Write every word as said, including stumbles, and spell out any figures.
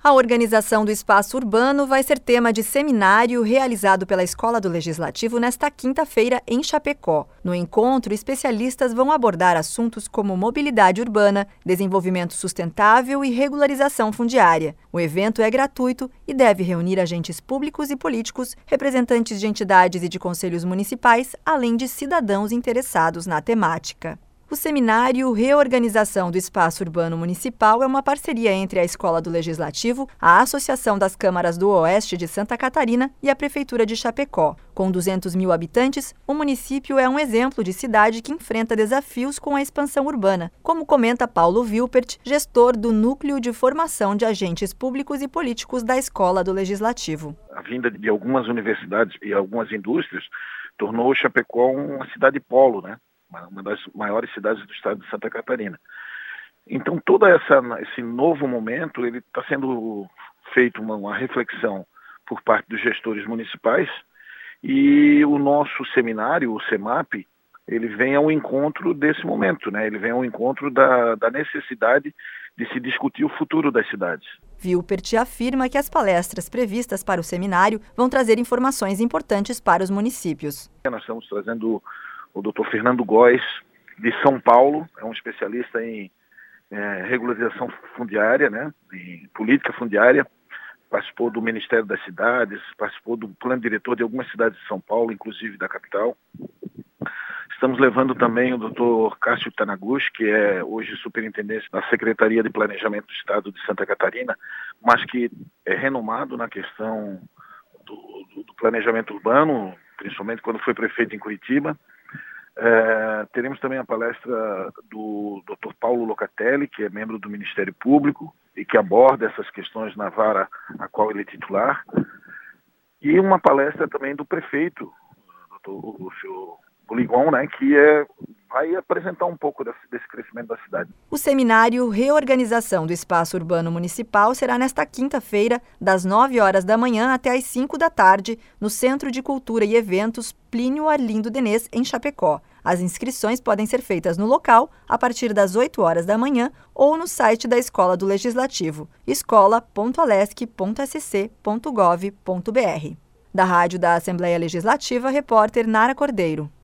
A organização do espaço urbano vai ser tema de seminário realizado pela Escola do Legislativo nesta quinta-feira em Chapecó. No encontro, especialistas vão abordar assuntos como mobilidade urbana, desenvolvimento sustentável e regularização fundiária. O evento é gratuito e deve reunir agentes públicos e políticos, representantes de entidades e de conselhos municipais, além de cidadãos interessados na temática. O seminário Reorganização do Espaço Urbano Municipal é uma parceria entre a Escola do Legislativo, a Associação das Câmaras do Oeste de Santa Catarina e a Prefeitura de Chapecó. Com duzentos mil habitantes, o município é um exemplo de cidade que enfrenta desafios com a expansão urbana, como comenta Paulo Wilpert, gestor do Núcleo de Formação de Agentes Públicos e Políticos da Escola do Legislativo. A vinda de algumas universidades e algumas indústrias tornou Chapecó uma cidade polo, né? Uma das maiores cidades do estado de Santa Catarina. Então, todo essa, esse novo momento, ele está sendo feito uma, uma reflexão por parte dos gestores municipais e o nosso seminário, o SEMAP, ele vem ao encontro desse momento, né? Ele vem ao encontro da, da necessidade de se discutir o futuro das cidades. Wilpert afirma que as palestras previstas para o seminário vão trazer informações importantes para os municípios. Nós estamos trazendo o doutor Fernando Góes, de São Paulo, é um especialista em é, regularização fundiária, né, em política fundiária, participou do Ministério das Cidades, participou do plano diretor de algumas cidades de São Paulo, inclusive da capital. Estamos levando também o doutor Cássio Taniguchi, que é hoje superintendente da Secretaria de Planejamento do Estado de Santa Catarina, mas que é renomado na questão do, do, do planejamento urbano, principalmente quando foi prefeito em Curitiba. É, teremos também a palestra do doutor Paulo Locatelli, que é membro do Ministério Público e que aborda essas questões na vara a qual ele é titular. E uma palestra também do prefeito, doutor Lúcio Boligon, né, que é, vai apresentar um pouco desse, desse crescimento da cidade. O seminário Reorganização do Espaço Urbano Municipal será nesta quinta-feira, das nove horas da manhã até às cinco da tarde, no Centro de Cultura e Eventos Plínio Arlindo Denês, em Chapecó. As inscrições podem ser feitas no local a partir das oito horas da manhã ou no site da Escola do Legislativo, escola ponto alesc ponto s c ponto gov ponto b r. Da Rádio da Assembleia Legislativa, repórter Nara Cordeiro.